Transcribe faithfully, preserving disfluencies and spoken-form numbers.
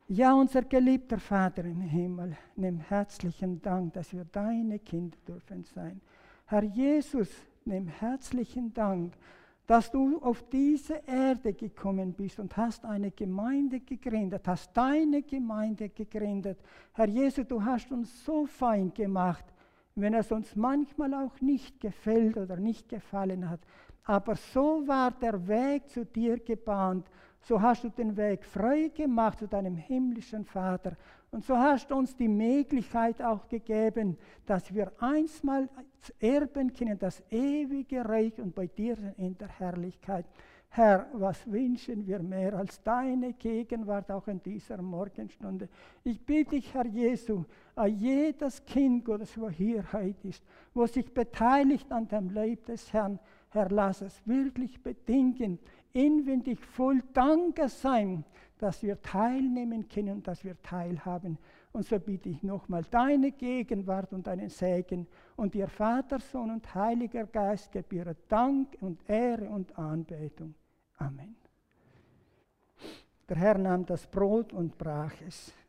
Ja, unser geliebter Vater im Himmel, nimm herzlichen Dank, dass wir deine Kinder dürfen sein. Herr Jesus, nimm herzlichen Dank, dass du auf diese Erde gekommen bist und hast eine Gemeinde gegründet, hast deine Gemeinde gegründet. Herr Jesus, du hast uns so fein gemacht, wenn es uns manchmal auch nicht gefällt oder nicht gefallen hat. Aber so war der Weg zu dir gebahnt. So hast du den Weg frei gemacht zu deinem himmlischen Vater. Und so hast du uns die Möglichkeit auch gegeben, dass wir einstmal erben können, das ewige Reich und bei dir in der Herrlichkeit. Herr, was wünschen wir mehr als deine Gegenwart auch in dieser Morgenstunde? Ich bitte dich, Herr Jesu, jedes Kind Gottes, wo hier heute ist, wo sich beteiligt an dem Leib des Herrn, Herr, lass es wirklich bedingen, inwendig voll Danke sein, dass wir teilnehmen können und dass wir teilhaben. Und so bitte ich nochmal deine Gegenwart und deinen Segen und dir Vater, Sohn und Heiliger Geist gebühre Dank und Ehre und Anbetung. Amen. Der Herr nahm das Brot und brach es.